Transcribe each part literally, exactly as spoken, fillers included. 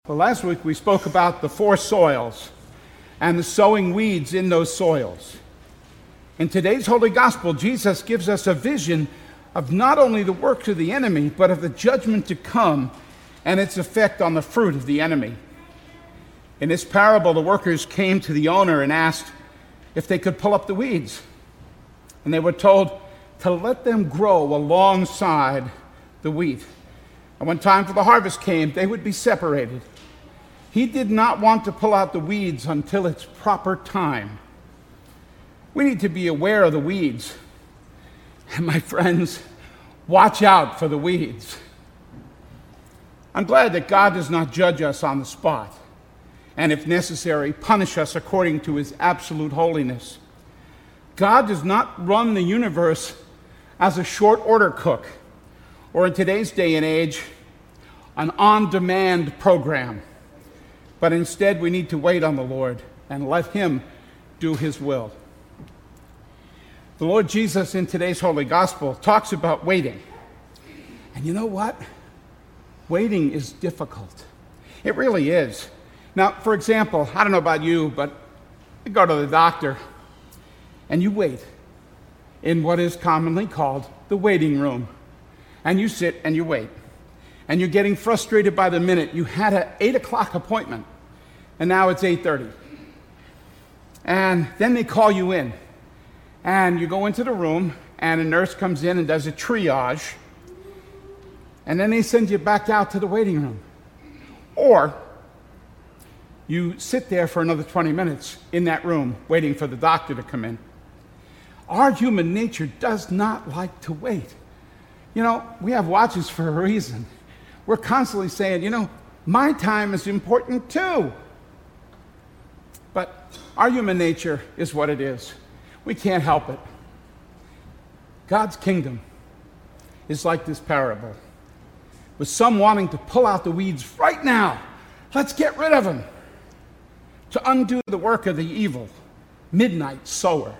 Well, last week we spoke about the four soils and the sowing weeds in those soils. In today's Holy Gospel, Jesus gives us a vision of not only the works of the enemy, but of the judgment to come and its effect on the fruit of the enemy. In this parable, the workers came to the owner and asked if they could pull up the weeds. And they were told to let them grow alongside the wheat. And when time for the harvest came, they would be separated. He did not want to pull out the weeds until its proper time. We need to be aware of the weeds. And my friends, watch out for the weeds. I'm glad that God does not judge us on the spot, and if necessary, punish us according to his absolute holiness. God does not run the universe as a short order cook, or in today's day and age, an on-demand program. But instead, we need to wait on the Lord and let him do his will. The Lord Jesus in today's Holy Gospel talks about waiting. And you know what? Waiting is difficult. It really is. Now, for example, I don't know about you, but you go to the doctor and you wait in what is commonly called the waiting room. And you sit and you wait. And you're getting frustrated by the minute. You had an eight o'clock appointment, and now it's eight thirty. And then they call you in. And you go into the room, and a nurse comes in and does a triage. And then they send you back out to the waiting room. Or you sit there for another twenty minutes in that room waiting for the doctor to come in. Our human nature does not like to wait. You know, we have watches for a reason. We're constantly saying, you know, my time is important too. But our human nature is what it is. We can't help it. God's kingdom is like this parable, with some wanting to pull out the weeds right now. Let's get rid of them. To undo the work of the evil midnight sower.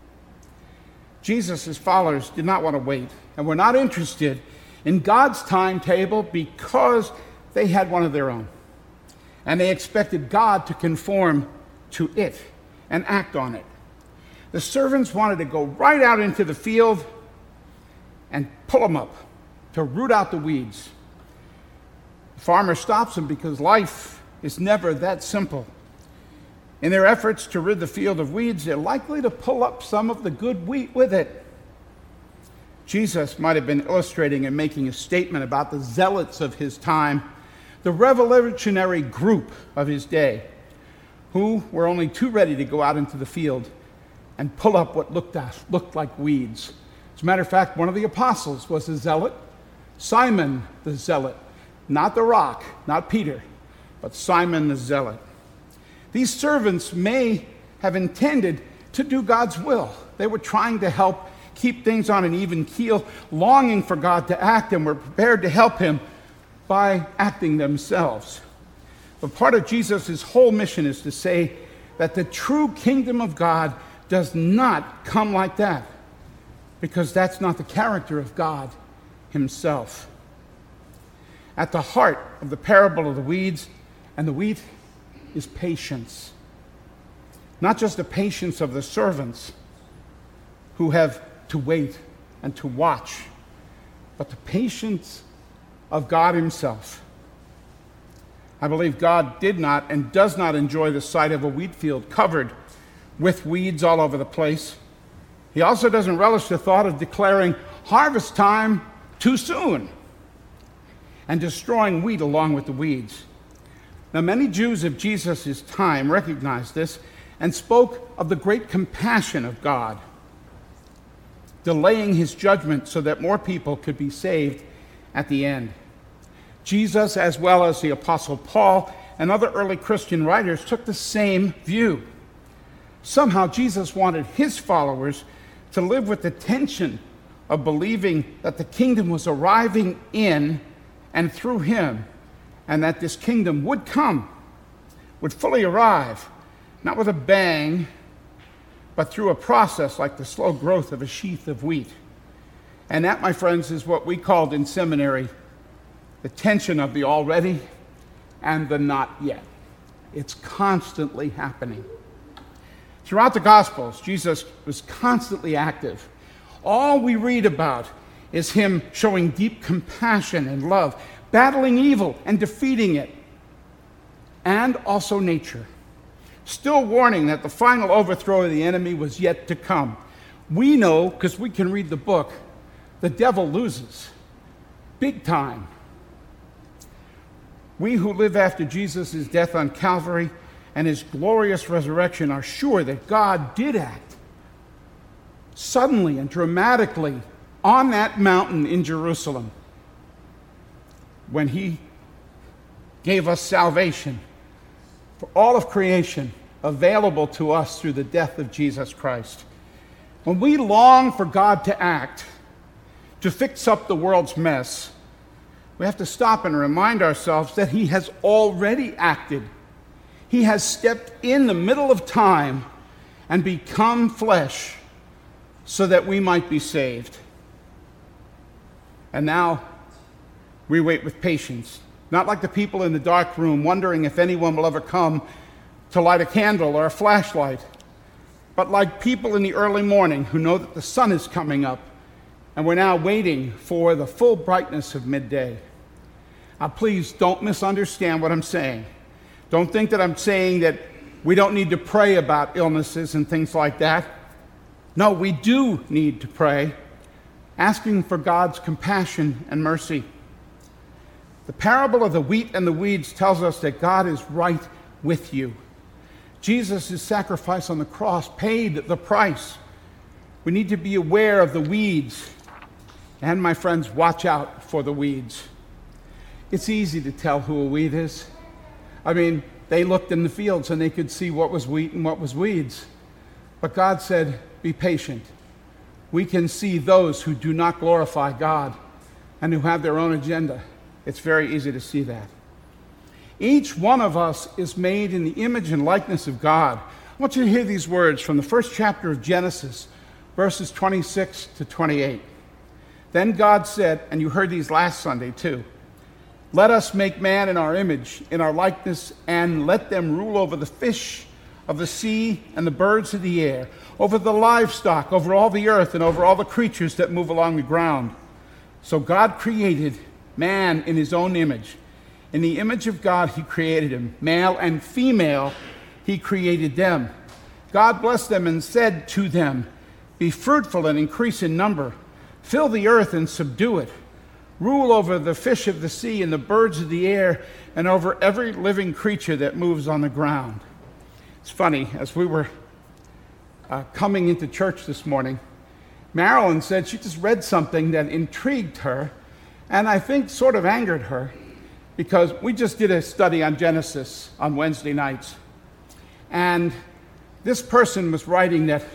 Jesus' followers did not want to wait, and were not interested in God's timetable because they had one of their own. And they expected God to conform to it and act on it. The servants wanted to go right out into the field and pull them up, to root out the weeds. The farmer stops them because life is never that simple. In their efforts to rid the field of weeds, they're likely to pull up some of the good wheat with it. Jesus might have been illustrating and making a statement about the zealots of his time, the revolutionary group of his day, who were only too ready to go out into the field and pull up what looked, at, looked like weeds. As a matter of fact, one of the apostles was a zealot, Simon the zealot, not the rock, not Peter, but Simon the zealot. These servants may have intended to do God's will. They were trying to help keep things on an even keel, longing for God to act, and were prepared to help him by acting themselves. But part of Jesus' whole mission is to say that the true kingdom of God does not come like that, because that's not the character of God himself. At the heart of the parable of the weeds and the wheat is patience. Not just the patience of the servants who have to wait and to watch, but the patience of God himself. I believe God did not and does not enjoy the sight of a wheat field covered with weeds all over the place. He also doesn't relish the thought of declaring harvest time too soon and destroying wheat along with the weeds. Now, many Jews of Jesus' time recognized this and spoke of the great compassion of God, delaying his judgment so that more people could be saved at the end. Jesus, as well as the Apostle Paul and other early Christian writers, took the same view. Somehow, Jesus wanted his followers to live with the tension of believing that the kingdom was arriving in and through him, and that this kingdom would come, would fully arrive, not with a bang, but through a process like the slow growth of a sheath of wheat. And that, my friends, is what we called in seminary the tension of the already and the not yet. It's constantly happening. Throughout the Gospels, Jesus was constantly active. All we read about is him showing deep compassion and love, battling evil and defeating it, and also nature, still warning that the final overthrow of the enemy was yet to come. We know, because we can read the book, the devil loses, big time. We who live after Jesus' death on Calvary and his glorious resurrection are sure that God did act suddenly and dramatically on that mountain in Jerusalem when he gave us salvation for all of creation available to us through the death of Jesus Christ. When we long for God to act, to fix up the world's mess, we have to stop and remind ourselves that he has already acted. He has stepped in the middle of time and become flesh so that we might be saved. And now we wait with patience, not like the people in the dark room wondering if anyone will ever come to light a candle or a flashlight, but like people in the early morning who know that the sun is coming up and we're now waiting for the full brightness of midday. Now, please don't misunderstand what I'm saying. Don't think that I'm saying that we don't need to pray about illnesses and things like that. No, we do need to pray, asking for God's compassion and mercy. The parable of the wheat and the weeds tells us that God is right with you. Jesus' sacrifice on the cross paid the price. We need to be aware of the weeds. And my friends, watch out for the weeds. It's easy to tell who a weed is. I mean, they looked in the fields and they could see what was wheat and what was weeds. But God said, be patient. We can see those who do not glorify God and who have their own agenda. It's very easy to see that. Each one of us is made in the image and likeness of God. I want you to hear these words from the first chapter of Genesis, verses twenty-six to twenty-eight. Then God said, and you heard these last Sunday too, let us make man in our image, in our likeness, and let them rule over the fish of the sea and the birds of the air, over the livestock, over all the earth, and over all the creatures that move along the ground. So God created man in his own image. In the image of God, he created him. Male and female, he created them. God blessed them and said to them, be fruitful and increase in number. Fill the earth and subdue it. Rule over the fish of the sea and the birds of the air and over every living creature that moves on the ground. It's funny, as we were uh, coming into church this morning, Marilyn said she just read something that intrigued her and I think sort of angered her, because we just did a study on Genesis on Wednesday nights. And this person was writing that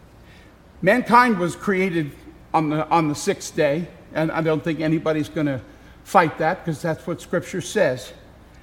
mankind was created on the, on the sixth day, and I don't think anybody's going to fight that because that's what Scripture says.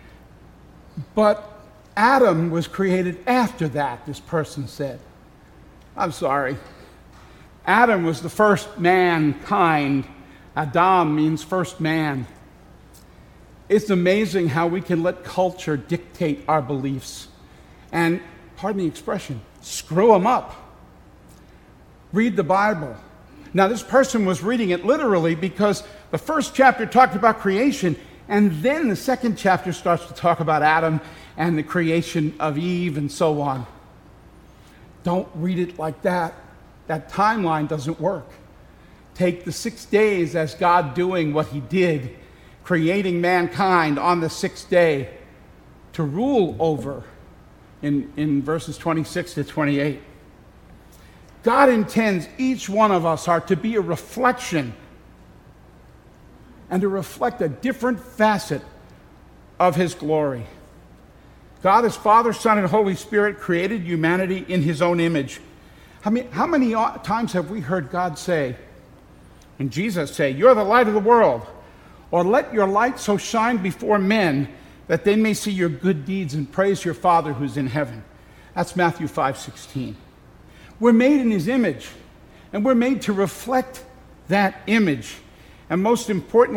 But Adam was created after that, this person said. I'm sorry. Adam was the first mankind. Adam means first man. It's amazing how we can let culture dictate our beliefs and, pardon the expression, screw them up. Read the Bible. Now, this person was reading it literally because the first chapter talked about creation, and then the second chapter starts to talk about Adam and the creation of Eve and so on. Don't read it like that. That timeline doesn't work. Take the six days as God doing what he did, creating mankind on the sixth day to rule over in, in verses twenty-six to twenty-eight. God intends each one of us are to be a reflection and to reflect a different facet of his glory. God as Father, Son, and Holy Spirit created humanity in his own image. How many, how many times have we heard God say, and Jesus say, you're the light of the world, or let your light so shine before men that they may see your good deeds and praise your Father who's in heaven. That's Matthew five sixteen. We're made in his image, and we're made to reflect that image. And most importantly,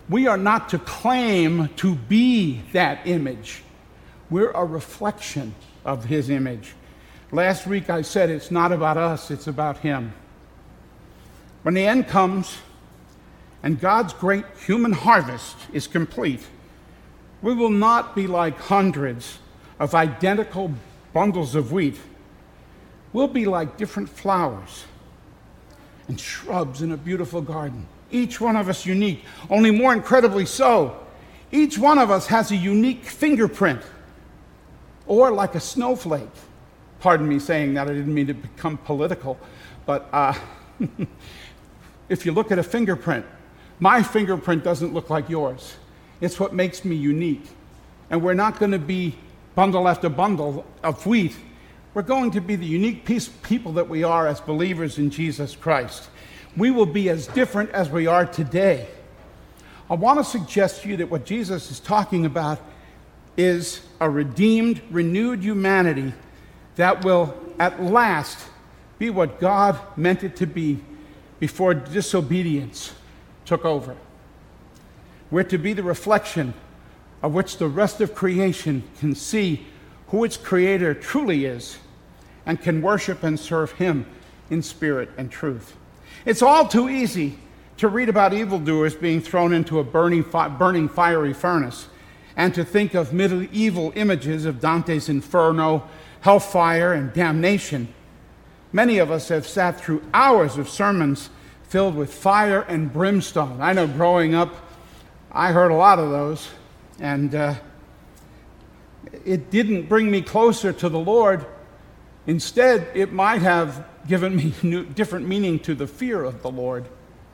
We are not to claim to be that image. We're a reflection of his image. Last week I said it's not about us, it's about him. When the end comes and God's great human harvest is complete, we will not be like hundreds of identical bundles of wheat. We'll be like different flowers and shrubs in a beautiful garden. Each one of us unique, only more incredibly so. Each one of us has a unique fingerprint, or like a snowflake. Pardon me saying that, I didn't mean to become political, but uh, if you look at a fingerprint, my fingerprint doesn't look like yours. It's what makes me unique. And we're not going to be bundle after bundle of wheat. We're going to be the unique piece, people that we are as believers in Jesus Christ. We will be as different as we are today. I want to suggest to you that what Jesus is talking about is a redeemed, renewed humanity that will at last be what God meant it to be before disobedience took over. We're to be the reflection of which the rest of creation can see who its creator truly is and can worship and serve him in spirit and truth. It's all too easy to read about evildoers being thrown into a burning, fi- burning fiery furnace and to think of medieval images of Dante's Inferno, hellfire, and damnation. Many of us have sat through hours of sermons filled with fire and brimstone. I know growing up, I heard a lot of those, and uh, it didn't bring me closer to the Lord. Instead, it might have given me new, different meaning to the fear of the Lord.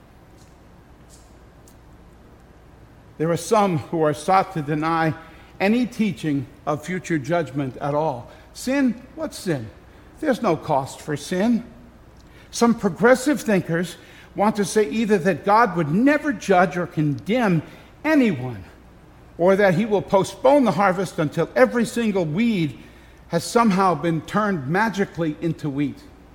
There are some who are sought to deny any teaching of future judgment at all. Sin? What's sin? There's no cost for sin. Some progressive thinkers want to say either that God would never judge or condemn anyone, or that he will postpone the harvest until every single weed has somehow been turned magically into wheat.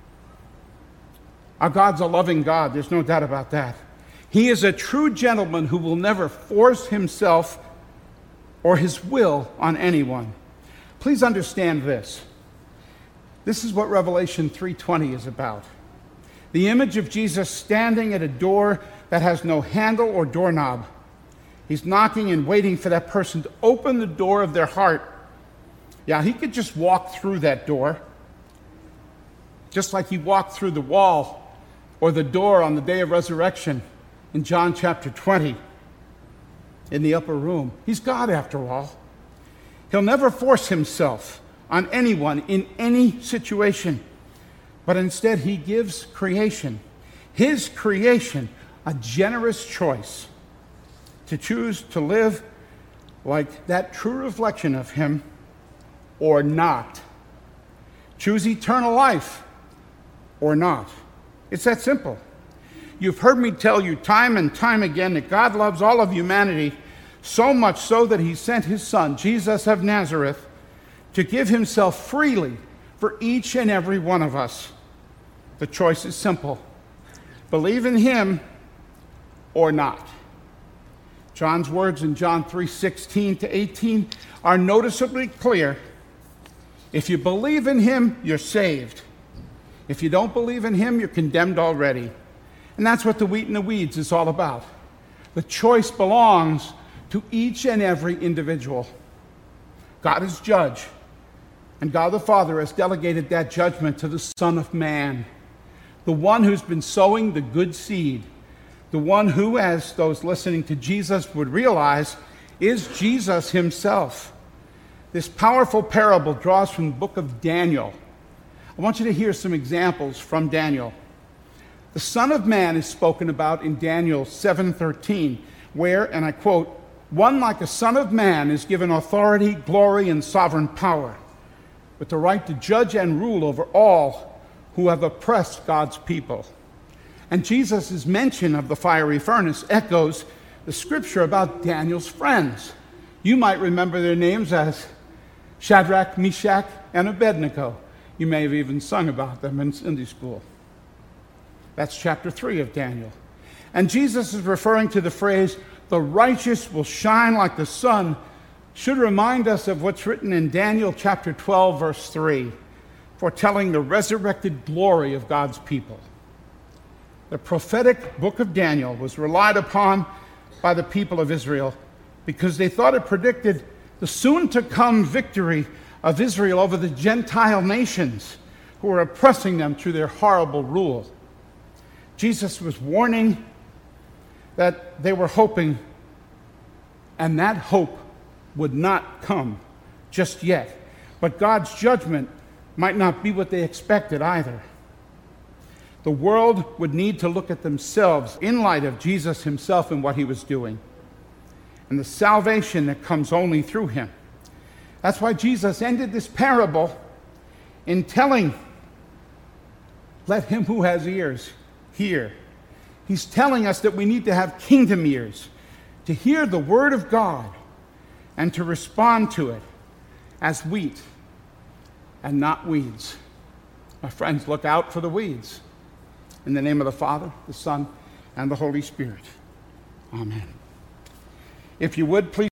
Our God's a loving God, there's no doubt about that. He is a true gentleman who will never force himself or his will on anyone. Please understand this. This is what Revelation three twenty is about. The image of Jesus standing at a door that has no handle or doorknob. He's knocking and waiting for that person to open the door of their heart. Yeah, he could just walk through that door, just like he walked through the wall or the door on the day of resurrection in John chapter twenty in the upper room. He's God after all. He'll never force himself on anyone in any situation, but instead he gives creation, his creation, a generous choice to choose to live like that true reflection of him or not. Choose eternal life or not. It's that simple. You've heard me tell you time and time again that God loves all of humanity, so much so that he sent his son, Jesus of Nazareth, to give himself freely for each and every one of us. The choice is simple. Believe in him or not. John's words in John three sixteen to eighteen are noticeably clear. If you believe in him, you're saved. If you don't believe in him, you're condemned already. And that's what the wheat and the weeds is all about. The choice belongs to each and every individual. God is judge, and God the Father has delegated that judgment to the Son of Man, the one who's been sowing the good seed, the one who, as those listening to Jesus would realize, is Jesus himself. This powerful parable draws from the book of Daniel. I want you to hear some examples from Daniel. The Son of Man is spoken about in Daniel seven thirteen, where, and I quote, "One like a Son of Man is given authority, glory, and sovereign power, with the right to judge and rule over all who have oppressed God's people." And Jesus' mention of the fiery furnace echoes the scripture about Daniel's friends. You might remember their names as Shadrach, Meshach, and Abednego. You may have even sung about them in Sunday school. That's chapter three of Daniel. And Jesus is referring to the phrase, the righteous will shine like the sun, should remind us of what's written in Daniel chapter twelve, verse three, foretelling the resurrected glory of God's people. The prophetic book of Daniel was relied upon by the people of Israel because they thought it predicted the soon-to-come victory of Israel over the Gentile nations who were oppressing them through their horrible rule. Jesus was warning that they were hoping, and that hope would not come just yet. But God's judgment might not be what they expected either. The world would need to look at themselves in light of Jesus himself and what he was doing, and the salvation that comes only through him. That's why Jesus ended this parable in telling, let him who has ears hear. He's telling us that we need to have kingdom ears to hear the word of God and to respond to it as wheat and not weeds. My friends, look out for the weeds. In the name of the Father, the Son, and the Holy Spirit. Amen. If you would, please